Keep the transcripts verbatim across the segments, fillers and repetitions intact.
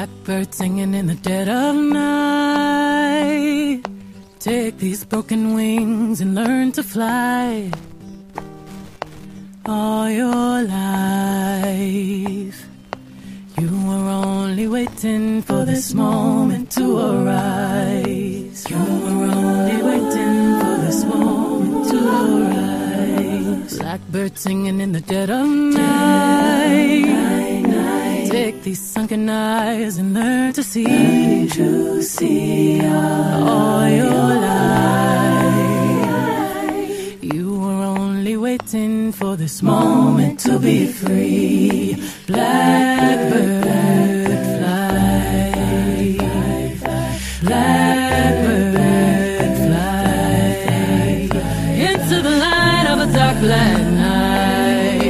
Blackbird singing in the dead of night. Take these broken wings and learn to fly. All your life you were only waiting for this moment to arise. You were only waiting for this moment to arise. Blackbird singing in the dead of night. night, night. Take these sunken eyes and learn to see. Learn to see all, all your life. You were only waiting for this moment to be free. Blackbird fly, blackbird fly into the light of a dark black night.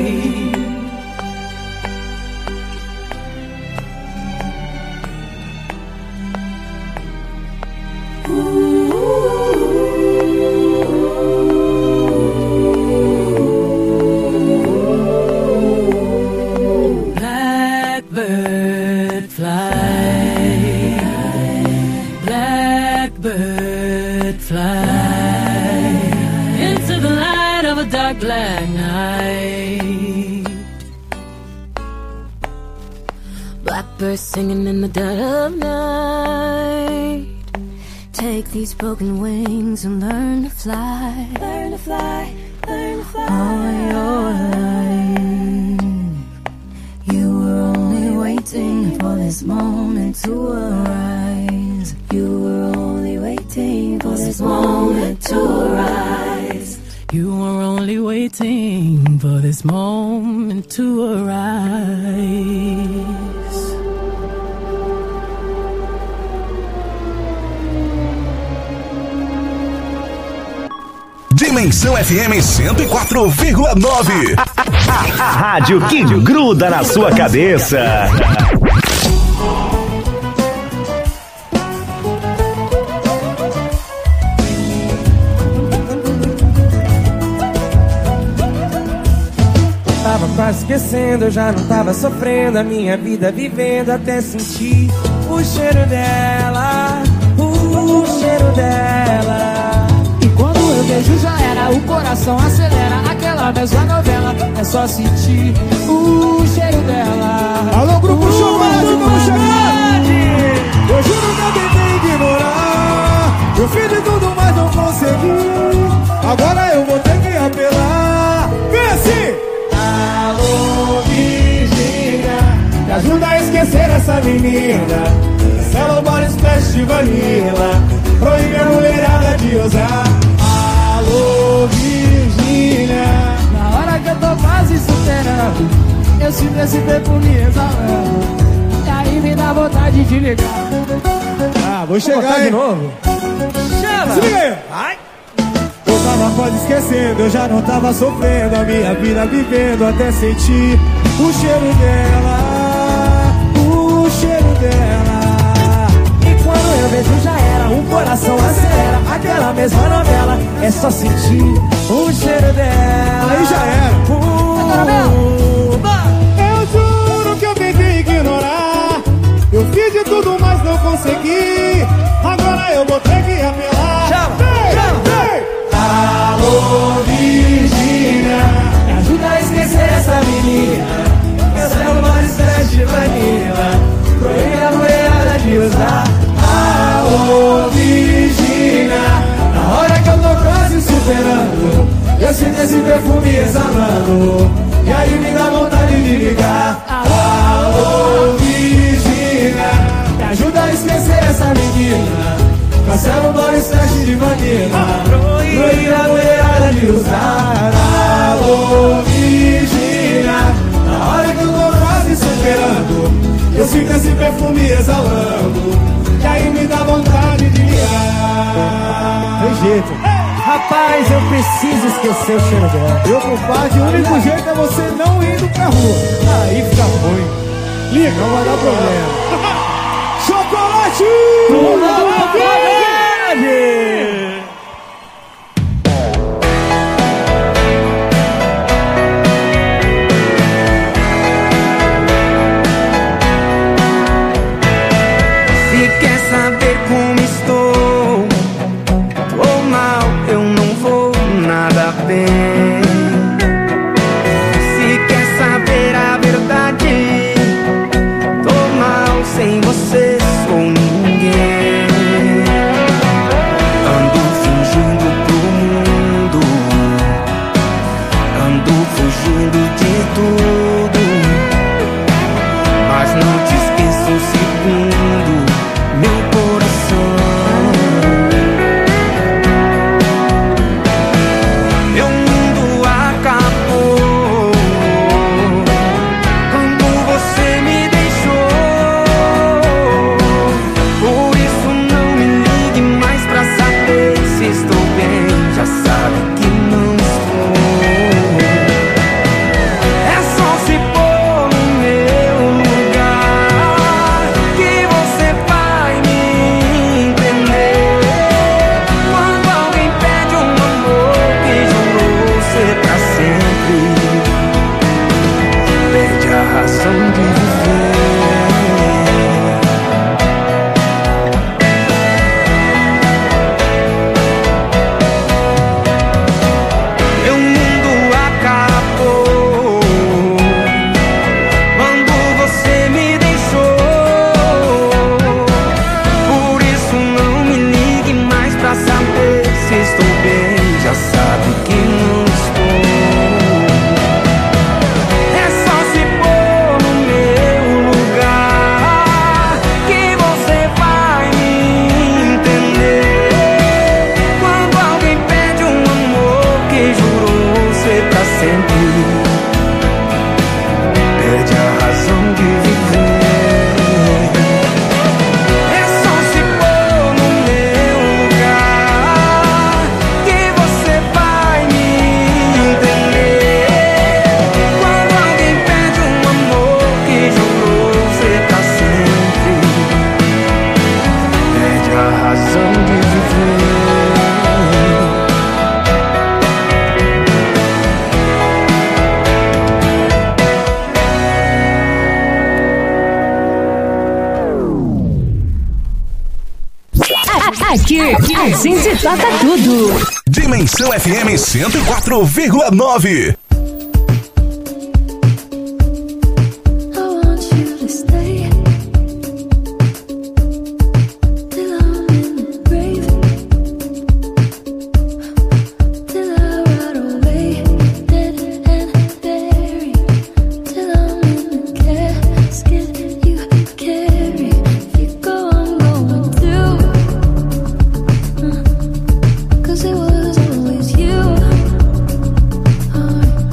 Blackbird fly, blackbird fly into the light of a dark black night. Blackbird singing in the dead of night. Take these broken wings and learn to fly. Learn to fly, learn to fly. All your life you were only waiting for this moment to arise. You were only waiting for this moment to arise. You were only waiting for this moment to arise. Dimensão F M cento e quatro vírgula nove. A rádio que gruda na sua cabeça. Tava quase esquecendo, eu já não tava sofrendo a minha vida vivendo até sentir o cheiro dela, o cheiro dela. Quando eu beijo já era, o coração acelera. Aquela mesma novela, é só sentir o cheiro dela. Alô, grupo uh, chamado, vamos chegar! Eu juro que eu tentei ignorar. Eu fiz de tudo, mas não consegui. Agora eu vou ter que apelar. Vem assim! Alô, Virgínia, me ajuda a esquecer essa menina. Cello Body Splash de vanilla, proíbe a mulherada de usar. Alô, Virgínia, na hora que eu tô quase superando, eu sinto esse perfume exalando, e aí me dá vontade de ligar. Ah, vou chegar de novo. Chama! Se liga aí! Ai. Eu tava quase esquecendo, eu já não tava sofrendo a minha vida vivendo até sentir o cheiro dela, o cheiro dela. Quando eu vejo já era, o coração acelera. Aquela mesma novela, é só sentir o cheiro dela. Aí já era. uh, Eu juro que eu tentei ignorar. Eu fiz de tudo, mas não consegui. Agora eu vou ter que apelar. Chama, vem, chama, vem. Alô, Virgínia, me ajuda a esquecer essa menina. Eu sei o mais estresse de vanilla, proíbe a mulherada de usar. Alô, Virgínia, na hora que eu tô quase superando, eu sinto esse perfume exalando, e aí me dá vontade de ligar. Alô, Virgínia, me ajuda a esquecer essa menina. Cancela o Body Splash de vanilla, proíbe a mulherada de usar. Alô, Virgínia, na hora que eu tô quase superando, eu sinto esse perfume exalando, e aí me dá vontade de ligar. Tem jeito. Rapaz, eu preciso esquecer o cheiro dela. Meu compadre, o único jeito é você não indo pra rua. Aí fica ruim. Liga, não vai dar problema. Chocolate! Chocolate! sempre. Perde a razão de viver. É só se pôr no meu lugar que você vai me entender. Quando alguém perde um amor que jurou ser pra sempre, perde a razão de viver. Aqui, a gente toca tudo. Dimensão F M cento e quatro vírgula nove. Cause it was always you. Oh,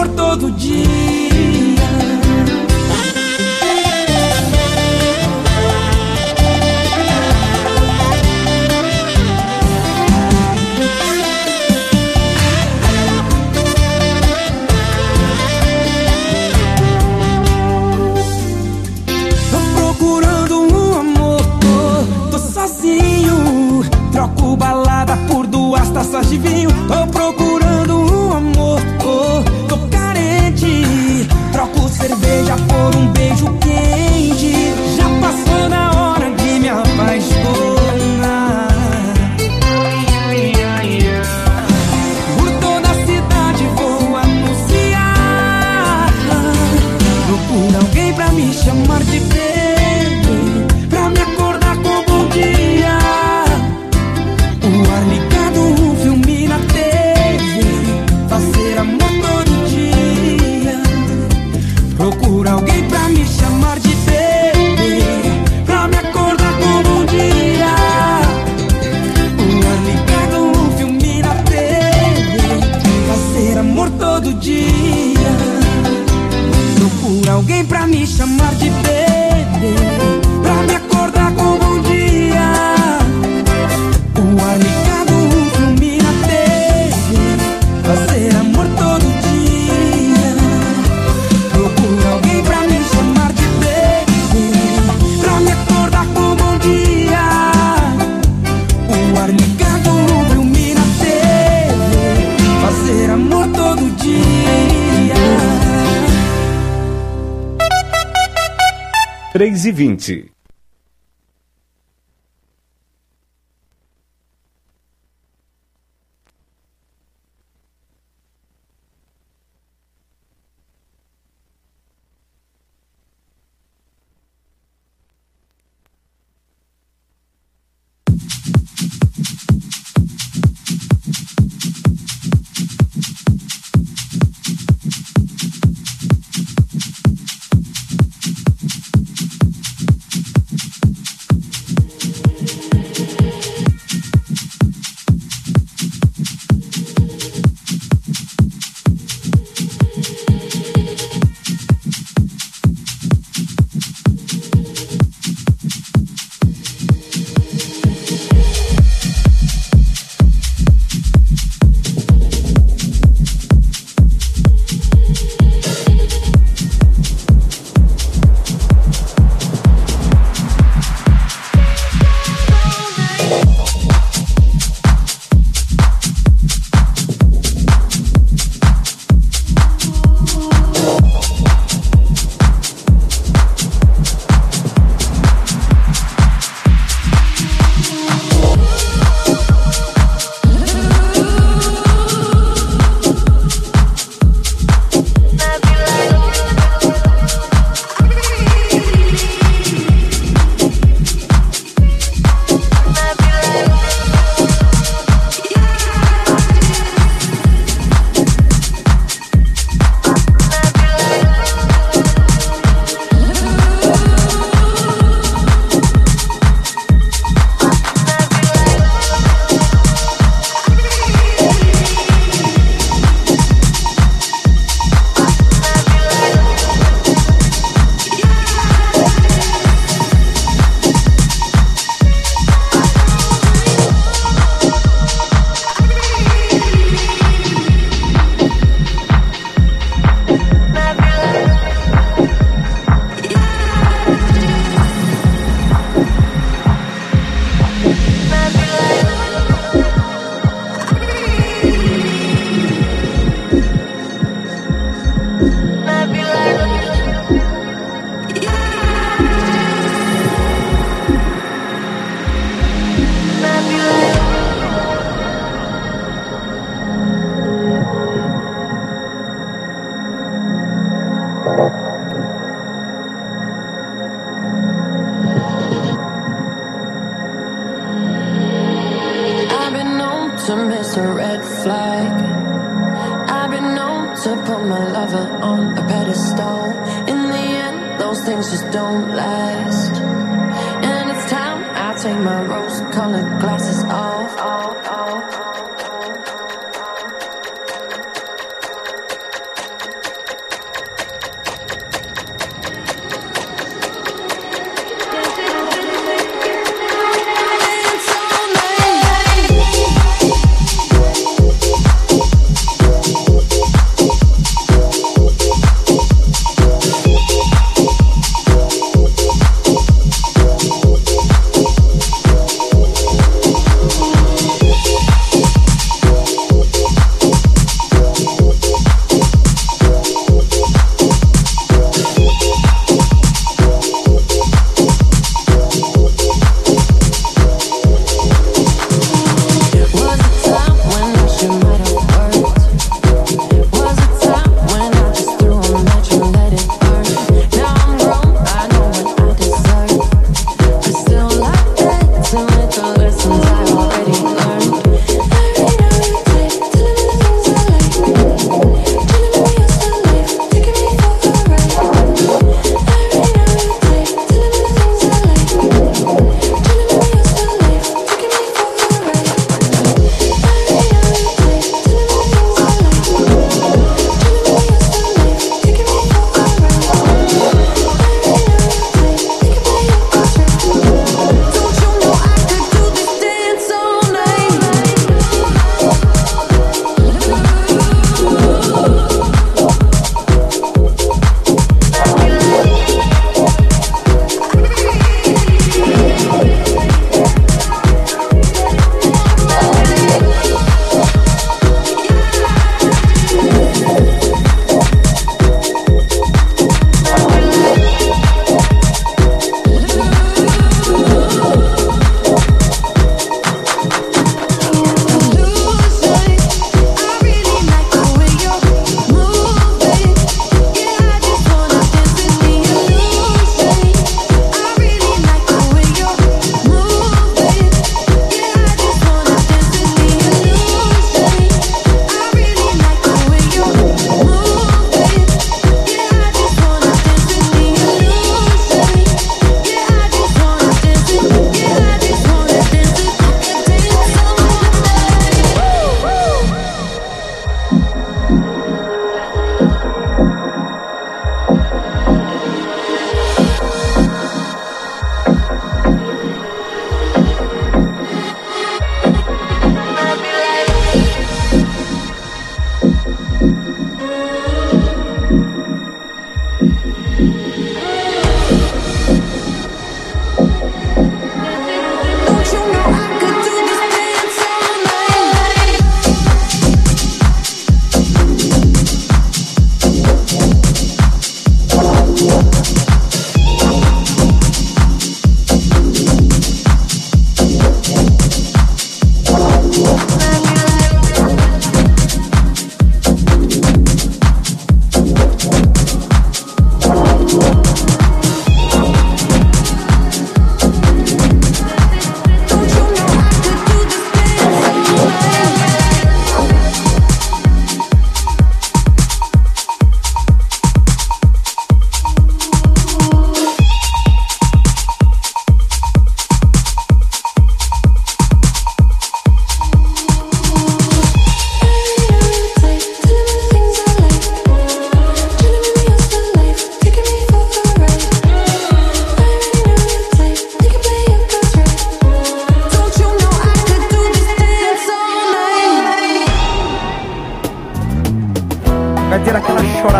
amor todo dia. Troco balada por duas taças de vinho. Tô procurando um amor, oh, tô carente. Troco cerveja por um beijo quente. Já passou da hora de me apaixonar. Por toda a cidade vou anunciar. Procura alguém pra me chamar de bebê, pra me acordar com bom dia. O ar ligado, um filme na T V, fazer amor todo dia. Procura alguém pra me chamar de bebê, pra me acordar com bom dia. O ar ligado, um filme na T V, fazer amor todo dia. Procura alguém pra me chamar de bebê, pra me acordar com bom dia. O ar ligado, um filme na T V, fazer amor todo dia. Procura alguém pra me chamar de bebê, pra me acordar com bom dia. O ar ligado, um filme na T V, fazer amor todo dia. três e vinte. to miss a red flag. I've been known to put my lover on a pedestal. In the end, those things just don't last. And it's time I take my rose-colored glasses off, off, off.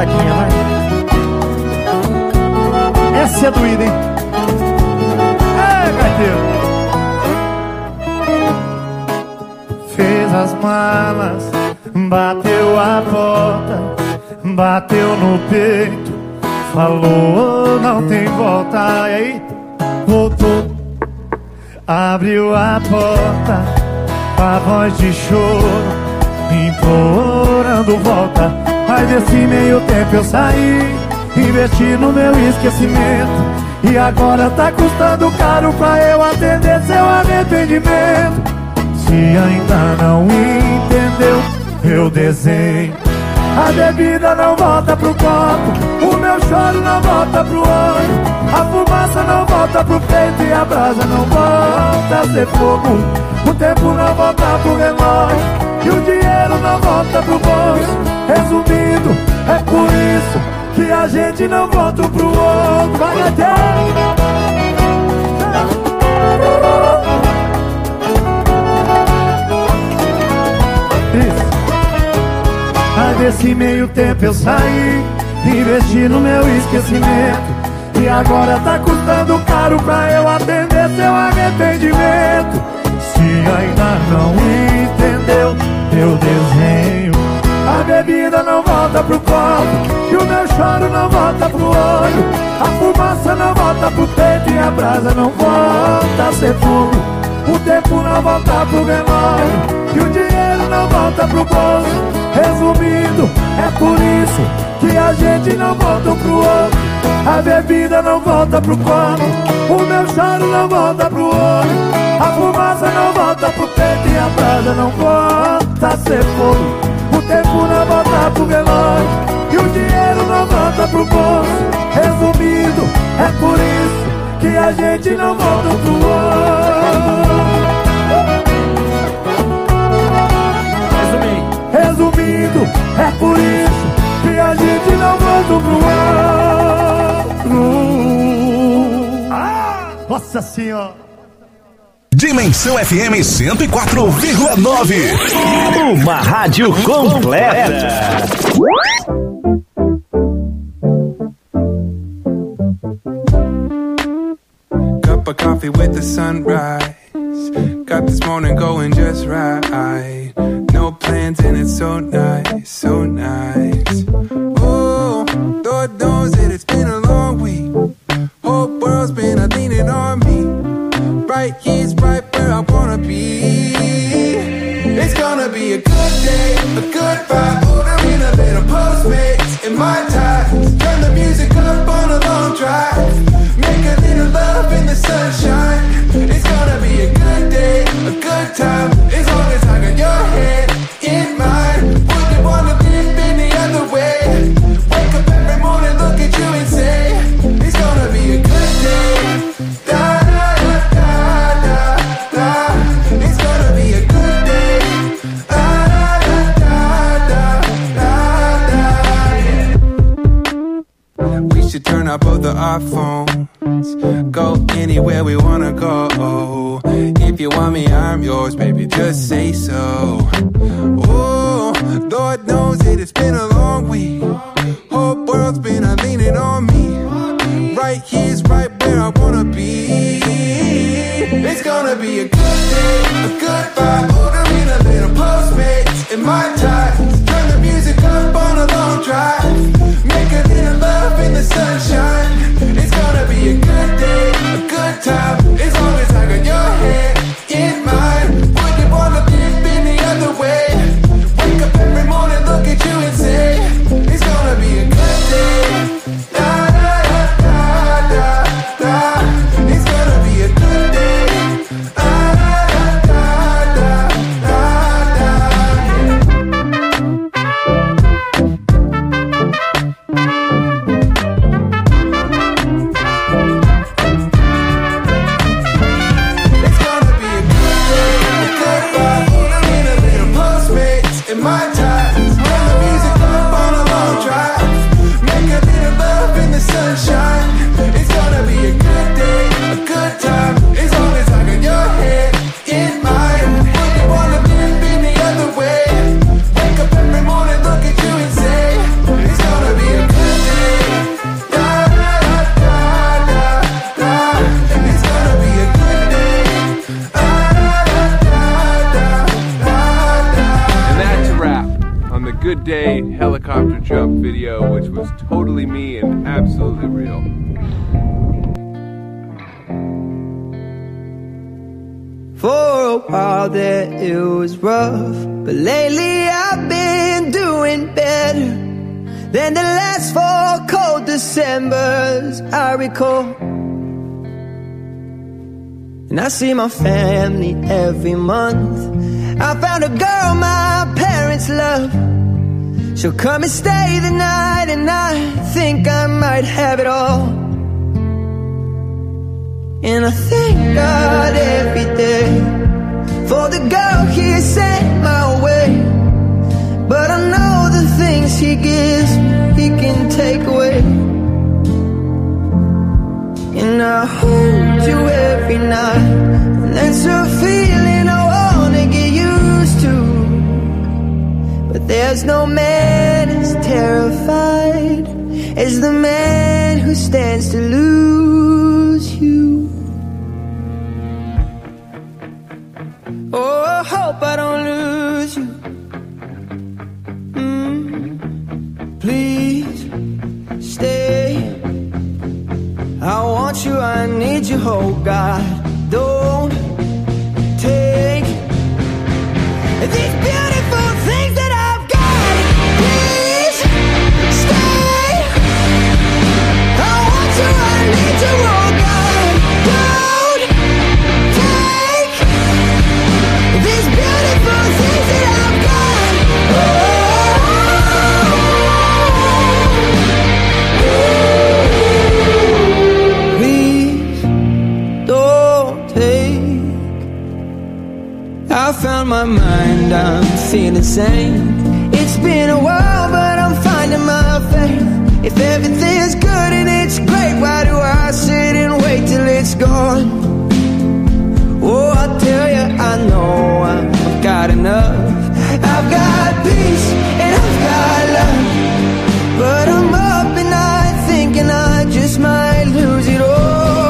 paradinha, vai. Essa é doída, hein? É, carteiro. Fez as malas, bateu a porta, bateu no peito, falou não tem volta. E aí, voltou, abriu a porta, com a voz de choro, me implorando volta. Mas nesse meio tempo eu saí, investi no meu esquecimento, e agora tá custando caro pra eu atender seu arrependimento. Se ainda não entendeu meu desenho, a bebida não volta pro copo, o meu choro não volta pro olho, a fumaça não volta pro peito e a brasa não volta a ser fogo. O tempo não volta pro relógio e o dinheiro não volta pro bolso. Resumindo, é por isso que a gente não volta pro outro. Vai até mas nesse meio tempo eu saí, investi no meu esquecimento, e agora tá custando caro pra eu atender seu arrependimento. Se ainda não entendeu meu desenho, a bebida não volta pro copo, e o meu choro não volta pro olho, a fumaça não volta pro peito e a brasa não volta a ser fogo. O tempo não volta pro relógio e o dinheiro não volta pro bolso. Resumindo, é por isso que a gente não volta um pro outro. A bebida não volta pro copo, o meu choro não volta pro olho, a fumaça não volta pro peito e a brasa não volta a ser fogo. O tempo não volta pro relógio e o dinheiro não volta pro bolso. Resumindo, é por isso que a gente não volta um pro outro. Resumindo, é por isso que a gente não volta um pro outro. Ah, nossa senhora. Dimensão F M cento e quatro vírgula nove. Uma rádio completa. Cup of coffee with the sunrise. Got this morning going just right. No plans and it's so nice, so nice. Oh, Lord knows that it's been a long week. Whole world's been a leaning on me. Right here's right where I wanna be. It's gonna be a good day, a good vibe. Ordering a little Postmates in my time. Turn the music up on a long drive. Make a little love in the sunshine. It's gonna be a good day, a good time. As long as I got your hand in mine. Wouldn't wanna live any other way. Wake up every morning, look at you and say, it's gonna be a good day. Da da da da da da. It's gonna be a good day. Da da da da da da. We should turn up both of our phones. Go anywhere we wanna go. If you want me, I'm yours, baby, just say so. Oh, Lord knows that it's been a long week. Whole world's been a leaning on me. Right here's right where I wanna be. It's gonna be a good day, a good vibe. Ordering a little Postmates in my time. Turn the music up on a long drive. Make a little love in the sunshine. It's gonna be a good day, a good time. As long as I got your hand in mine. Wouldn't wanna live any other way. Wake up every morning, look at you and say, it's gonna be a good day. Da da da da da da. It's gonna be a good day. Da da da da da da. day helicopter jump video, which was totally me and absolutely real. For a while there it was rough, but lately I've been doing better than the last four cold Decembers I recall. And I see my family every month. I found a girl my parents love. She'll come and stay the night, and I think I might have it all. And I thank God every day for the girl He sent my way. But I know the things He gives He can take away. And I hold you every night, and that's a feeling I wanna get used to. But there's no man as terrified as the man who stands to lose you. Oh, I hope I don't lose you. Mm. Please stay. I want you, I need you, oh God. Don't take these beautiful things that I've got. Please stay. I want you, I need you, oh God. Don't take these beautiful things that I've got. Oh, please don't take. I found my mind, I'm feeling sane. It's been a while, but I'm finding my faith. If everything's good and it's great, why do I sit and wait till it's gone? Oh, I tell you, I know I've got enough. I've got peace and I've got love, but I'm up at night thinking I just might lose it all.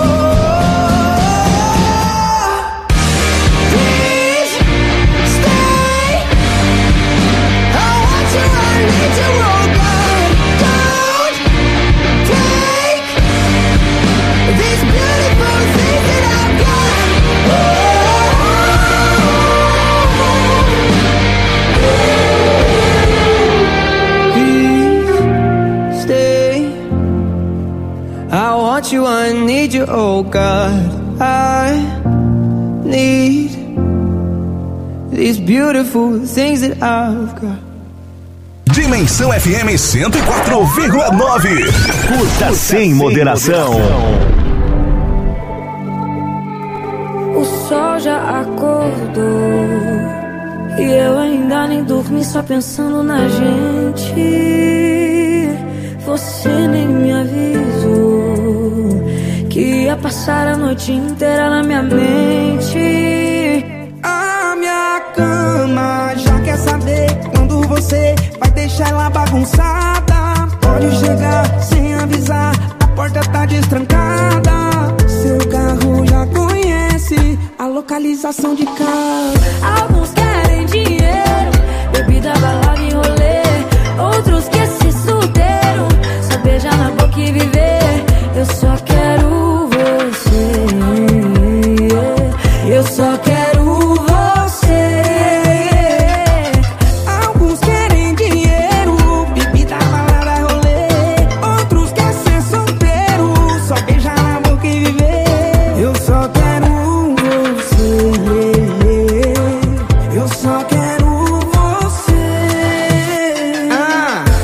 Please stay. I want you, I need you, oh God. Don't take these beautiful things that I've got. Please stay. I want you, I need you, oh God. I need these beautiful things that I've got. Dimensão F M cento e quatro vírgula nove. Curta sem moderação. O sol já acordou e eu ainda nem dormi, só pensando na gente. Você nem me avisou que ia passar a noite inteira na minha mente. A minha cama já quer saber quando você vai deixar ela bagunçada. Pode chegar sem avisar, a porta tá destrancada. Seu carro já conhece a localização de casa. Alguns querem dinheiro, bebida, balada e rolê. Outros querem ser solteiro, só beijar na boca e viver. Eu só quero você, eu só quero você. Alguns querem dinheiro, bebida, balada, rolê. Outros querem ser solteiro, só beijar na boca e viver. Eu só quero você, eu só quero você. Ah.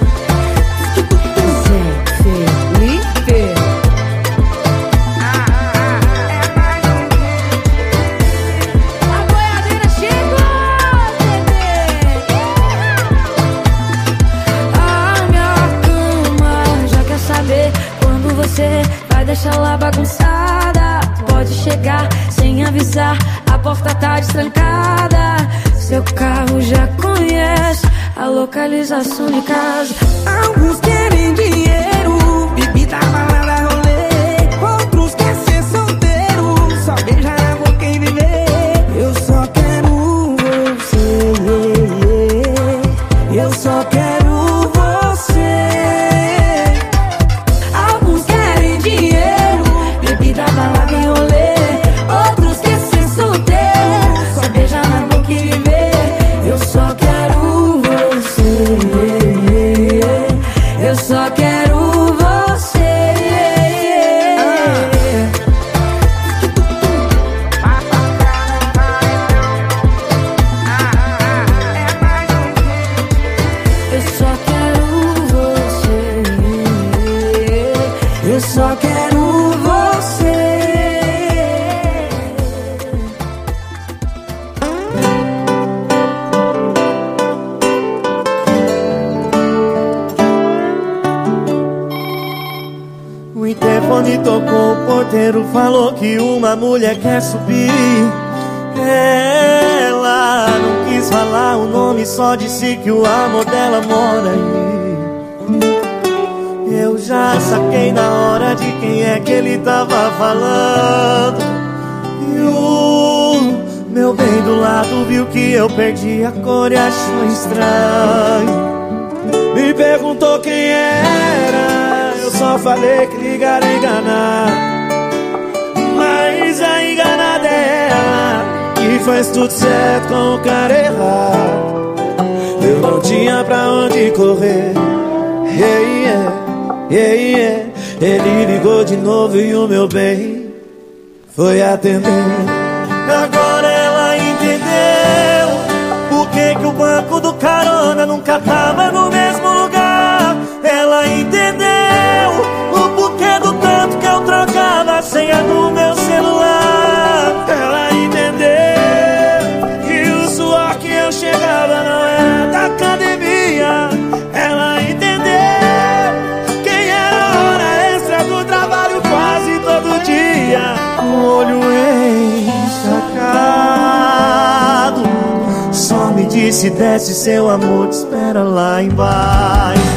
Deixa lá bagunçada, pode chegar sem avisar, a porta tá destrancada. Seu carro já conhece a localização de casa. Alguns querem dinheiro, bebida, balada, rolê. Outros querem ser solteiro, só beijar na boca e viver. Eu só quero você, eu só quero telefone tocou, o porteiro falou que uma mulher quer subir. Ela não quis falar o nome, só disse que o amor dela mora aí. Eu já saquei na hora de quem é que ele tava falando. E o meu bem do lado viu que eu perdi a cor e achou estranho. Me perguntou quem era, eu só falei que ligaram enganar. Mas a enganada é ela, que faz tudo certo com o cara errado. Eu não tinha pra onde correr. Yeah, yeah, yeah, yeah. Ele ligou de novo e o meu bem foi atender. Agora ela entendeu por que que o banco do carona nunca tava no mesmo lugar. Ela entendeu o porquê do tanto que eu trocava a senha do meu celular. Ela entendeu que o suor que eu chegava não era da academia. Ela entendeu quem era a hora extra do trabalho quase todo dia. O olho encharcado só me disse: desce, seu amor te espera lá embaixo.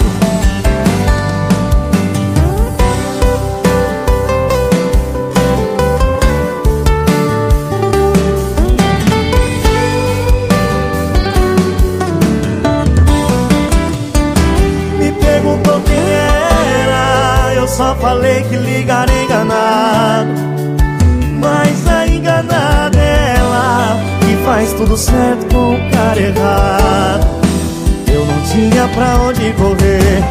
Só falei que ligaram enganado. Mas a enganada é ela, que faz tudo certo com o cara errado. Eu não tinha pra onde correr.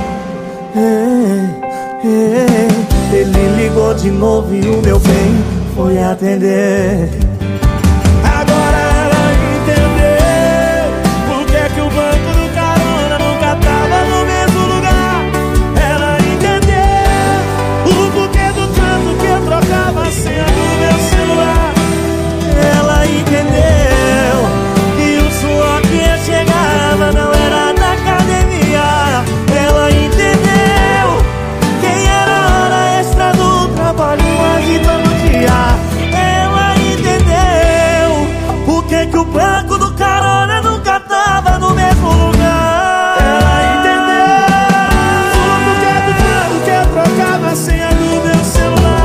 Ele ligou de novo e o meu bem foi atender. Agora ela entendeu por que que o banco do carona nunca tava no mesmo lugar. Ela trocava a senha do meu celular. Ela entendeu que o suor que eu chegava não era da academia. Ela entendeu quem era a hora extra do trabalho quase todo dia. Ela entendeu por que que o banco do carona nunca tava no mesmo lugar. Ela entendeu o porquê do tanto que eu trocava a senha do meu celular.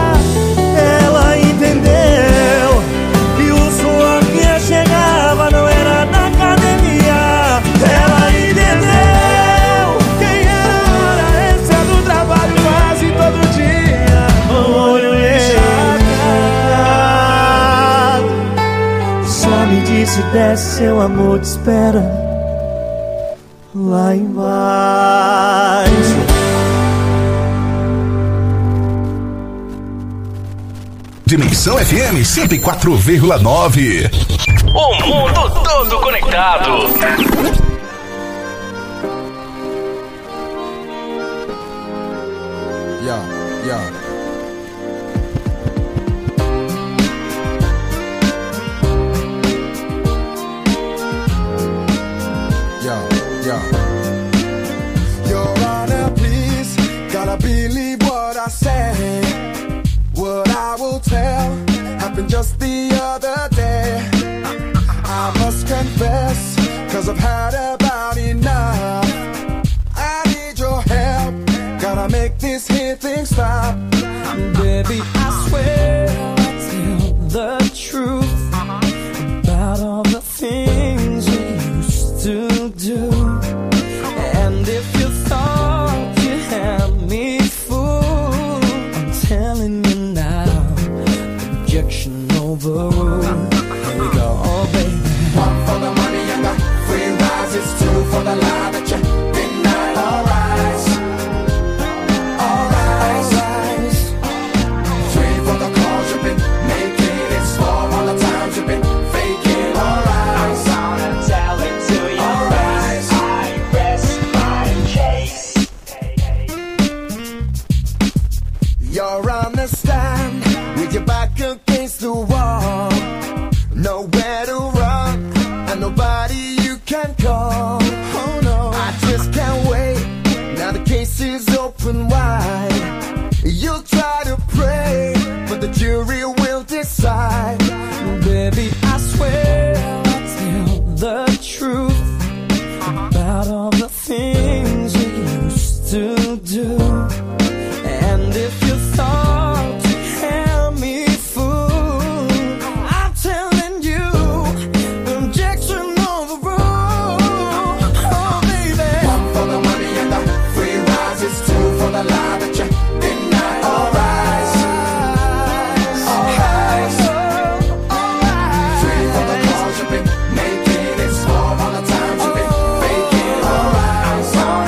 Não era na academia. Ela entendeu quem era a hora extra do trabalho quase todo dia. O olho encharcado só me disse: desce, seu amor te espera lá embaixo. Dimensão F M cento e quatro vírgula nove. O mundo todo conectado. Yeah, yeah. Yeah, yeah. Your Honor, please, gotta believe what I say. What I will tell happened just the other day. I must confess, cause I've had about enough. I need your help, gotta make this here thing stop. Baby, I swear I'll tell the truth about all the things we used to do. And if you thought you had me fooled, I'm telling you now, objection overruled. Here we go, oh baby. One for the money and the free rise. It's two for the lie that you denied. All rise, all rise, all rise. Three for the calls you've been making. It's four all the times you've been faking. All rise, I'm gonna tell it to you. All rise, I rest my case. You're on the stand with your back against the wall. Nowhere to run, and nobody you can call. Oh no, I just can't wait. Now the case is open wide. You'll try to pray, but the jury will decide. Baby, I swear I'll tell the truth about all the things you used to do. And if you thought to have me fooled, I'm telling you, objection overruled. Oh, baby. One for the money and the free rise. It's two for the lie that you deny. All rise. All rise. Three for the calls you've been making. It's four all the times you've been faking. All rise. All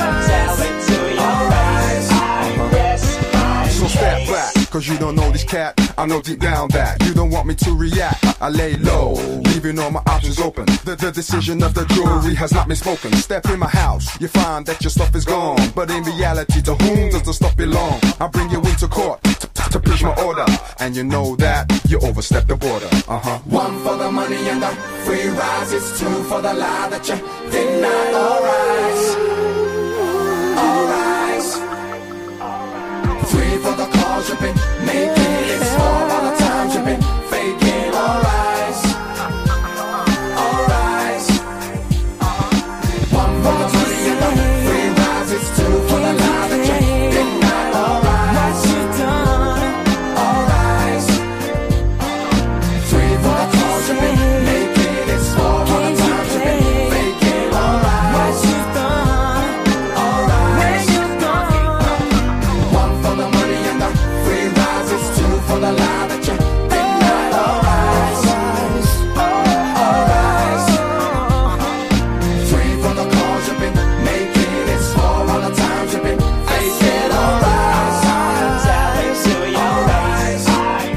rise. So step back, cause you don't know this cat. I know deep down that you don't want me to react. I lay low, leaving all my options open. The, the decision of the jury has not been spoken. Step in my house, you find that your stuff is gone. But in reality, to whom does the stuff belong? I bring you into court to, to, to preach my order. And you know that you overstep the border. Uh-huh. One for the money and the free rise. It's two for the lie that you deny. All rise. All rise. Three for the calls you've been making. It's four all the times you've been faking. All rise. All rise. One for the money and the free rise. It's two for the lie that you deny. All rise. All rise. Three for the calls you've been making. It's four all the times you've been faking. All rise. All rise. One for the money and the free rise. It's two for the lie that you deny. All rise. All rise. Three for the calls you've been making. It's four all the times you've been faking. All rise. All rise.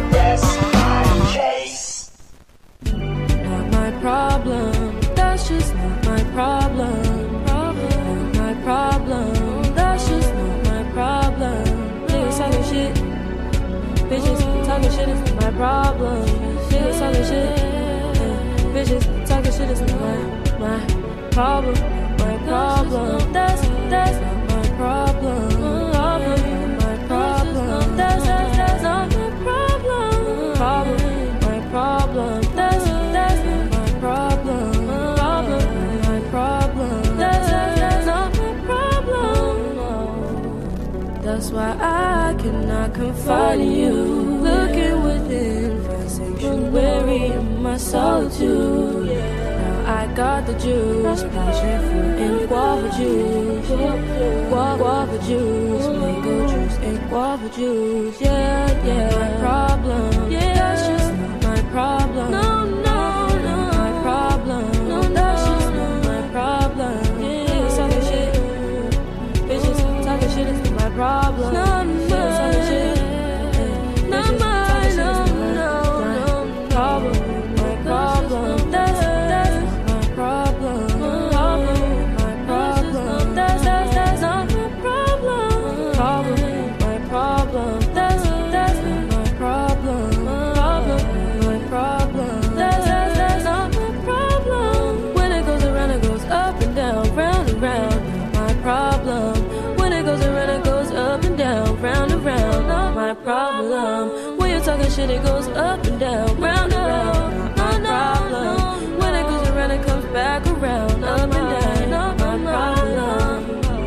Not my problem, that's just not my problem. Not my problem, that's just not my problem. Niggas talking shit, bitches talking shit is not my problem. Niggas talking shit, yeah. Bitches talking shit is not my, my problem. My problem, that's, that's not my problem. Problem, my problem, that's, that's, that's not my problem. Problem, my problem, that's, that's not my problem. Problem, my problem, that's, that's, that's not my problem. That's why I cannot confide in you. Looking within, find sanctuary in my solitude. Now I got the juice, passion fruit and guava juice. Guava, guava juice, mango juice and guava juice. Yeah, yeah, my problem. Yeah, that's just not my problem. No, no, no, my problem. No, that's just not my problem. Niggas talking shit, bitches talking shit is not my problem. No, niggas talking shit, not mine. No, no, no, problem. My problem. That's that's not my problem. Problem. My problem. That's that's that's not my problem. Problem. My problem. That's that's not my problem. Problem. My problem. That's that's that's not my problem. When it goes around, it goes up and down, round and round. My problem. When it goes around, it goes up and down, round and round. Not my problem. When you're talking shit, it goes up and down, round and round. Not my problem. When it goes around, it comes back around, up and down. Not my problem.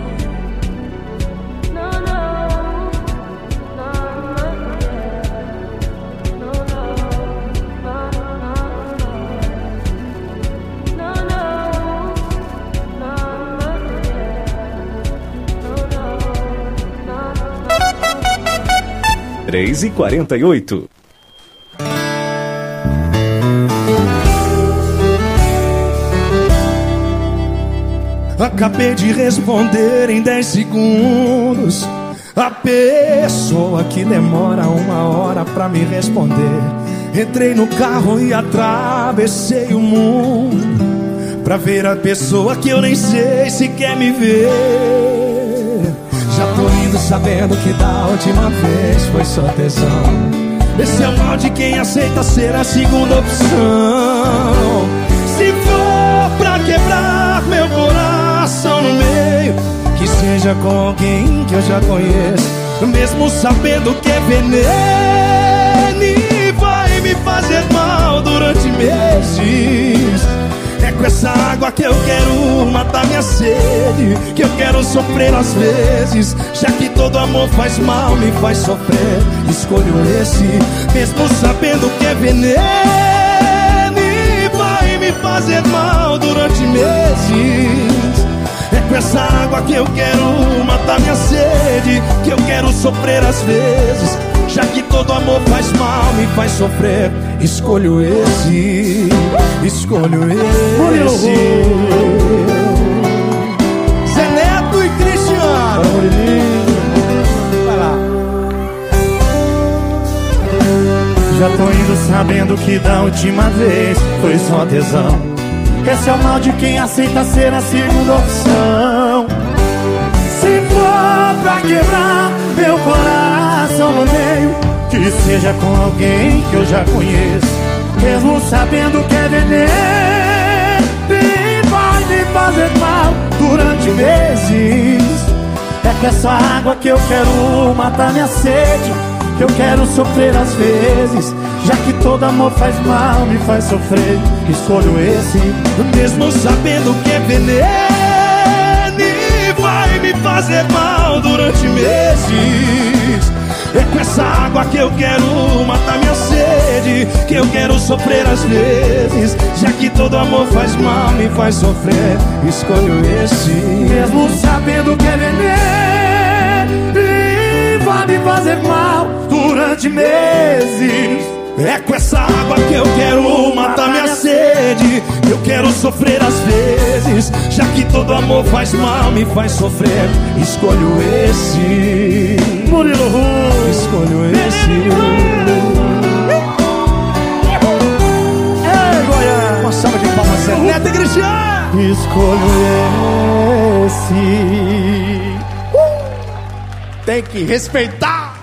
No, no. três e quarenta e oito. Acabei de responder em dez segundos. A pessoa que demora uma hora pra me responder. Entrei no carro e atravessei o mundo pra ver a pessoa que eu nem sei se quer me ver. Já tô indo sabendo que da última vez foi só tesão. Esse é o mal de quem aceita ser a segunda opção. Se for pra quebrar meu coração no meio, que seja com alguém que eu já conheço. mesmo sabendo que é veneno e vai me fazer mal durante meses. É com essa água que eu quero matar minha sede, que eu quero sofrer às vezes, já que todo amor faz mal, me faz sofrer. Escolho esse, mesmo sabendo que é veneno e vai me fazer mal durante meses. É com essa água que eu quero matar minha sede, que eu quero sofrer às vezes, já que todo amor faz mal, me faz sofrer. Escolho esse, escolho esse. Zé Neto e Cristiano. Vai lá. Já tô indo sabendo que da última vez foi só tesão. Esse é o mal de quem aceita ser a segunda opção. Se for pra quebrar meu coração, odeio que seja com alguém que eu já conheço, mesmo sabendo que é veneno e vai me fazer mal durante meses. É com essa água que eu quero matar minha sede, que eu quero sofrer às vezes, já que todo amor faz mal, me faz sofrer. Escolho esse, mesmo sabendo que é veneno e vai me fazer mal durante meses. É com essa água que eu quero matar minha sede, que eu quero sofrer às vezes, já que todo amor faz mal, me faz sofrer. Escolho esse, mesmo sabendo que é veneno e vai me fazer mal durante meses. É com essa água que eu quero matar minha sede, eu quero sofrer às vezes, já que todo amor faz mal, me faz sofrer. Escolho esse, Murilo Ru. Escolho esse. Ei, Goiás. Uma salva de palmas, Zé Neto e Cristiano. Escolho esse. uh! Tem que respeitar.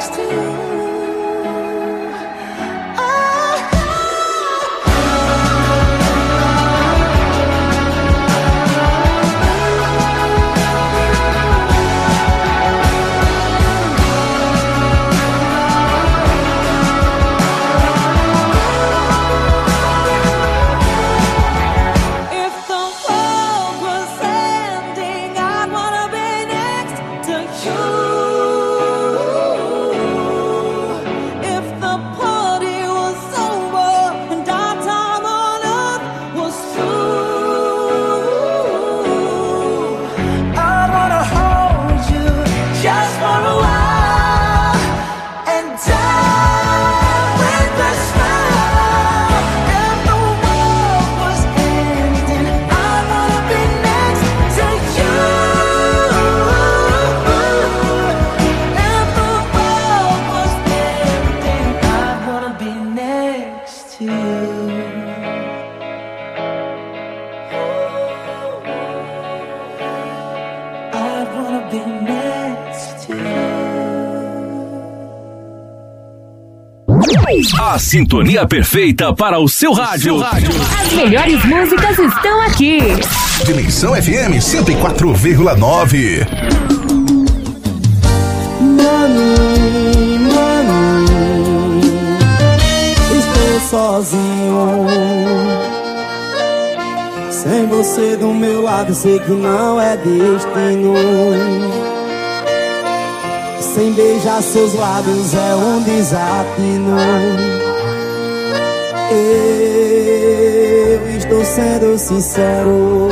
next to you. A sintonia perfeita para o seu rádio. As melhores músicas estão aqui. Dimensão F M cento e quatro vírgula nove. Mami, mami, estou sozinho. Sem você do meu lado, sei que não é destino. Sem beijar seus lábios é um desatino. Eu estou sendo sincero.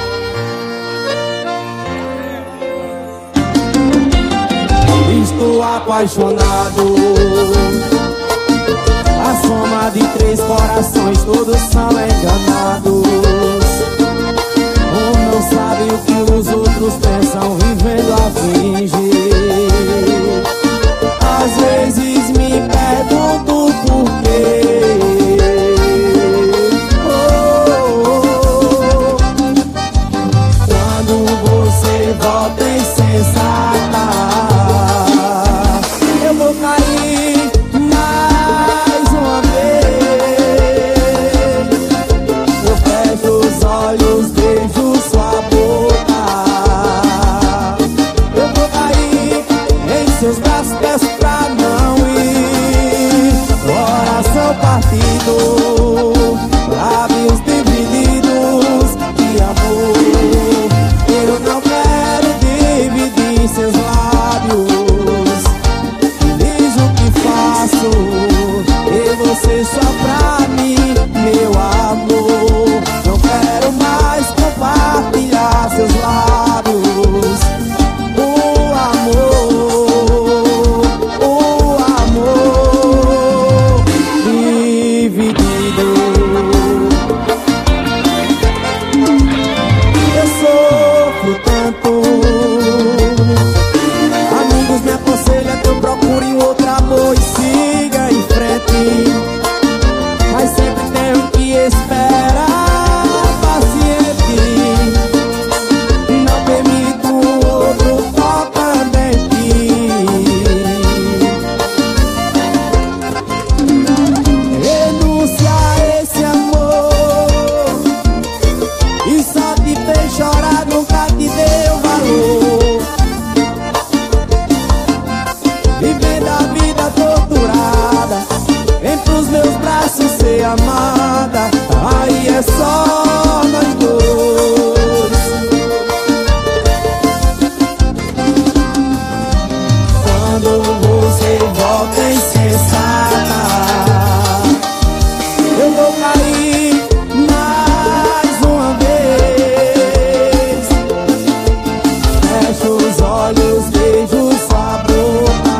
Estou apaixonado. A soma de três corações, todos são enganados. Um não sabe o que os outros pensam, vivendo a fingir. Às vezes me pergunto por quê. Oh, oh, oh. Quando você volta insensata, eu vou cair mais uma vez. Eu fecho os olhos, beijo sua boca. Eu vou cair em seus braços, peço pra não ir. Coração partido, lábios divididos de amor. Eu não quero dividir seus lábios. Diz o que faço, e você só pra mim, meu amor. Não quero mais compartilhar seus lábios. O amor, o amor dividido. Eu sofro tanto. Amigos me aconselham que eu procure um outro amor e siga em frente. Mas sempre tenho que esperar paciente. Não permito o outro tocando em ti. Renúncia a esse amor e só te fez chorar, nunca te deu valor. Vivendo a vida torturada, vem pros meus braços ser amada. Aí é só nós dois. Quando você volta insensata, eu vou cair mais uma vez. Fecho os olhos, beijo sua boca.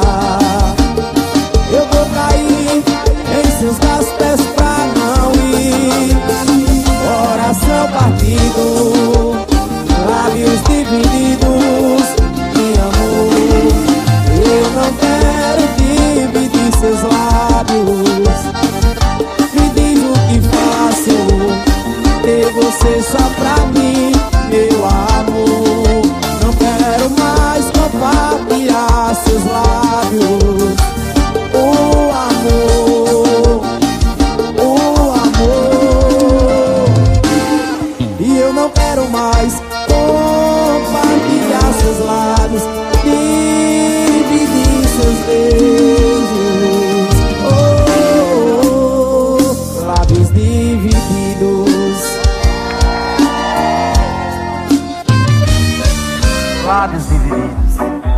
Eu vou cair em seus braços, peço pra não ir. Coração partido, lábios divididos de amor. Eu não quero dividir seus lábios. Me diz o que faço, ter você só pra mim, meu amor. Não quero mais compartilhar seus lábios. lábios divididos.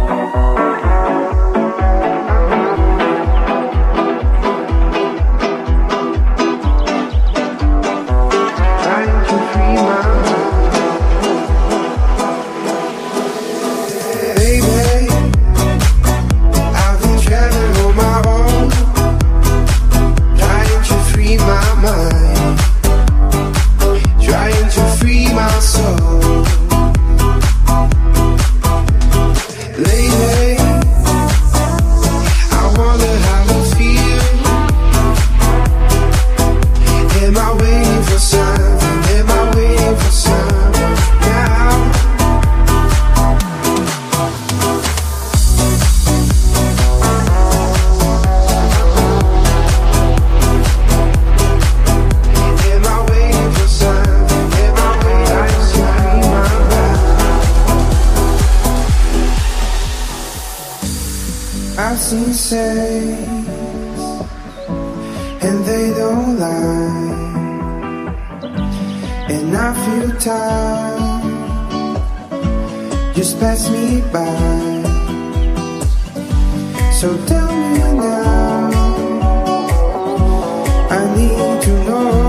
I've seen saints and they don't lie, and I feel time just pass me by. So tell me now, I need to know.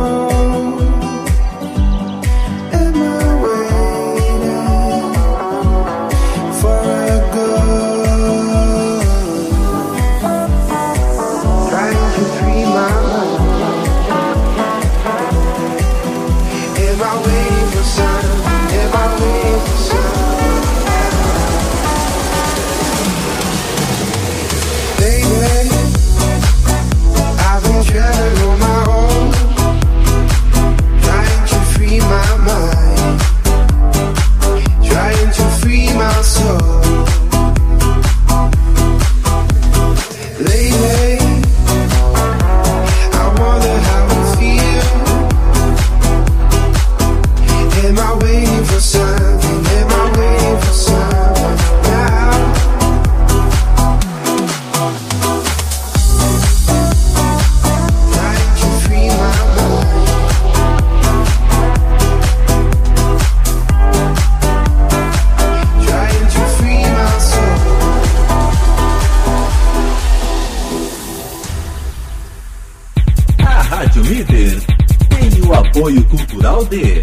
Apoio cultural de...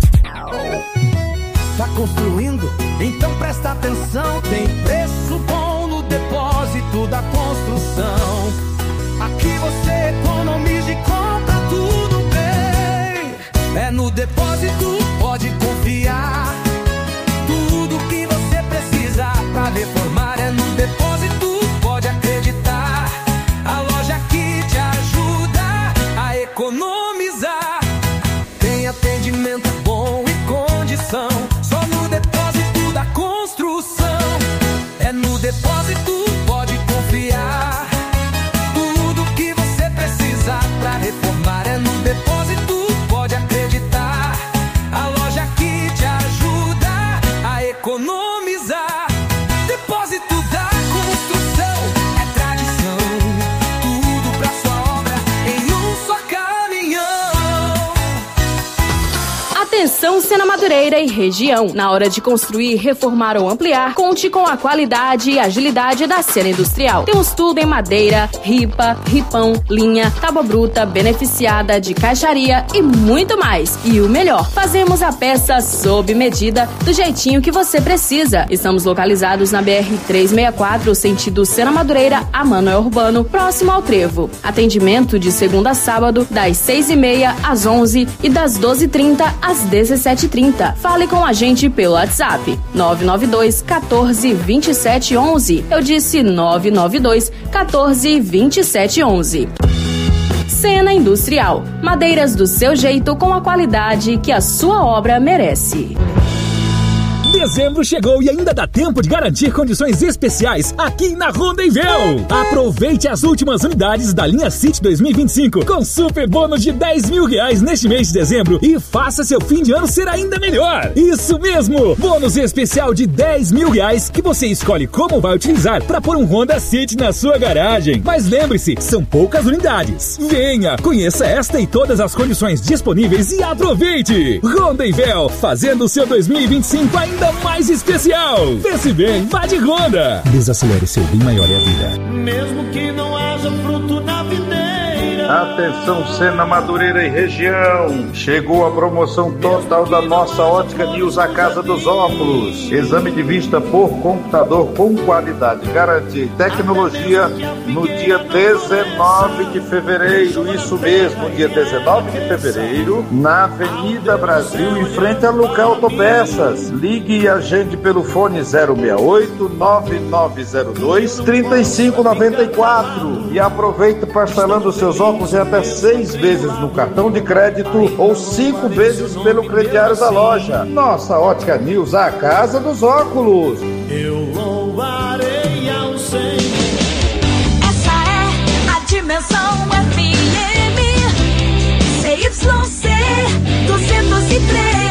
Tá construindo? Então presta atenção. Tem preço bom no depósito da construção. Aqui você economiza e compra tudo bem. É no depósito, pode confiar. Tudo que você precisa pra reformar é no depósito, pode acreditar. A loja que te ajuda a economizar. Atendimento bom e condição, só no depósito da construção. É no depósito, pode confiar. Tudo que você precisa pra reformar é no depósito, pode acreditar. A loja que te ajuda a economizar. Depósito da construção é tradição. Tudo pra sua obra em um só caminhão. Atenção, Sena Madureira e região. Na hora de construir, reformar ou ampliar, conte com a qualidade e agilidade da Sena Industrial. Temos tudo em madeira, ripa, ripão, linha, tábua bruta, beneficiada, de caixaria e muito mais. E o melhor, fazemos a peça sob medida, do jeitinho que você precisa. Estamos localizados na B R trezentos e sessenta e quatro, sentido Sena Madureira a Manoel Urbano, próximo ao Trevo. Atendimento de segunda a sábado, das seis e meia às onze e das doze e trinta às dezessete e trinta. Fale com a gente pelo WhatsApp nove nove dois, quatorze, vinte e sete, onze. Eu disse nove nove dois, quatorze, vinte e sete, onze. Sena Industrial. Madeiras do seu jeito com a qualidade que a sua obra merece. Dezembro chegou e ainda dá tempo de garantir condições especiais aqui na Rondonvel. Aproveite as últimas unidades da linha City dois mil e vinte e cinco com super bônus de dez mil reais neste mês de dezembro e faça seu fim de ano ser ainda melhor. Isso mesmo! Bônus especial de dez mil reais que você escolhe como vai utilizar para pôr um Honda City na sua garagem. Mas lembre-se, são poucas unidades. Venha, conheça esta e todas as condições disponíveis e aproveite! Rondonvel, fazendo o seu dois mil e vinte e cinco ainda mais especial. especial. Pense bem, vá de Honda. Desacelere, seu bem maior é a vida. Mesmo que não haja fruto na videira. Atenção, Sena, Madureira e região. Chegou a promoção total da nossa Ótica News, a Casa dos Óculos. Exame de vista por computador com qualidade garantida e tecnologia no dia dezenove de fevereiro. Isso mesmo, dia dezenove de fevereiro, na Avenida Brasil, em frente a Luca Autopeças. Ligue e agende pelo fone zero seis oito, nove nove zero dois, três cinco nove quatro e aproveite parcelando seus óculos em até seis vezes no cartão de crédito ou cinco vezes pelo crediário da loja. Nossa Ótica News, a Casa dos Óculos. Eu louvarei ao Senhor. Essa é a Dimensão F M C Y C duzentos e três.